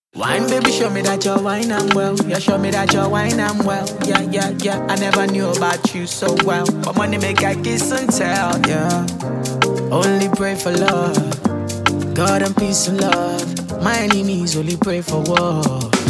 Wine, baby, show me that you're wine and well. Yeah, show me that you're wine and well. Yeah, yeah, yeah. I never knew about you so well, but money make I kiss and tell. Yeah, only pray for love, God and peace and love. My enemies only pray for war.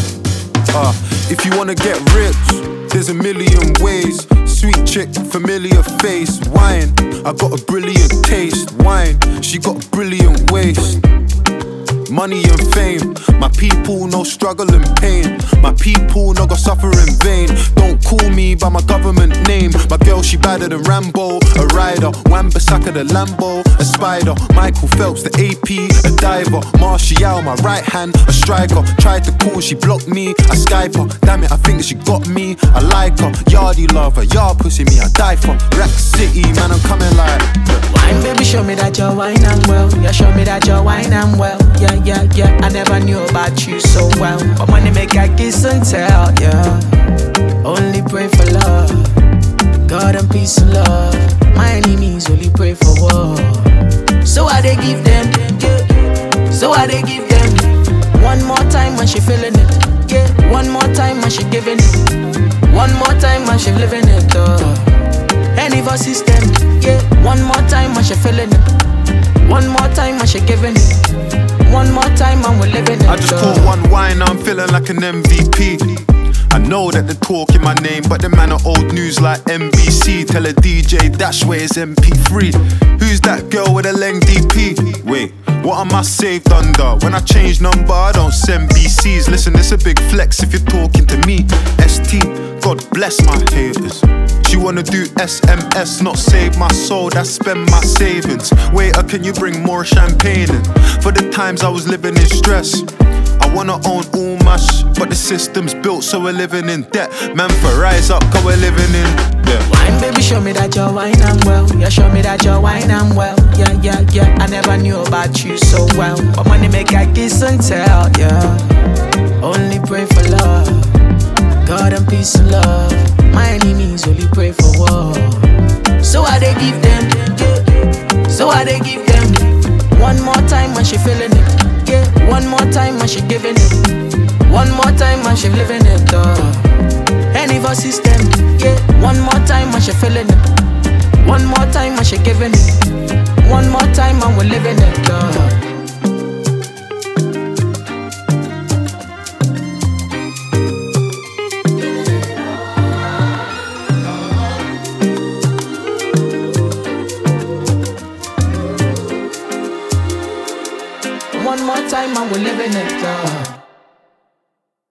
If you wanna get rich, there's a million ways. Sweet chick, familiar face. Wine, I got a brilliant taste. Wine, she got a brilliant waist. Money and fame, my people no struggle and pain. My people no go suffer in vain. Don't call me by my government name. My girl she badder than Rambo, a rider. Wan-Bissaka the Lambo, a spider. Michael Phelps the AP, a diver. Martial my right hand, a striker. Tried to call, she blocked me, I Skype her. Damn it, I think she got me, I like her. Yardie lover, yard pussy me, I die for. Rack City, man I'm coming like wine, baby, show me that you're wine and well. Yeah, show me that you're wine and well. Yeah, yeah, yeah. I never knew about you so well, but money make I kiss and tell. Yeah, only pray for love, God and peace and love. My enemies only pray for war. So I they give them, yeah. So I they give them. One more time when she feeling it, yeah. One more time when she giving it. One more time when she living it. Any of our system, yeah. One more time when she feeling it. One more time when she giving it. One more time and we're living it. I just caught one wine, I'm feeling like an MVP. I know that they're talking my name, but the man are old news like NBC. Tell a DJ dash where it's MP3. Who's that girl with a leng DP? Wait, what am I saved under? When I change number, I don't send BCs. Listen, it's a big flex if you're talking to me. ST, God bless my haters. She wanna do SMS, not save my soul, that's spend my savings. Waiter, can you bring more champagne in? For the times I was living in stress, I wanna own all my but the system's built so we're living in debt. Man, for rise up, cause we're living in debt. Wine, baby, show me that you're wine and well. Yeah, show me that you're wine and well. Yeah, yeah, yeah. I never knew about you so well, but money make I kiss and tell. Yeah, only pray for love, God and peace and love. My enemies only pray for war. So I they give them, yeah. So I they give them. One more time when she feeling it, yeah. One more time when she giving it. One more time when she living it. Any of our system, yeah. One more time when she feeling it. One more time when she giving it. One more time and we're living it. One more time and we're living it.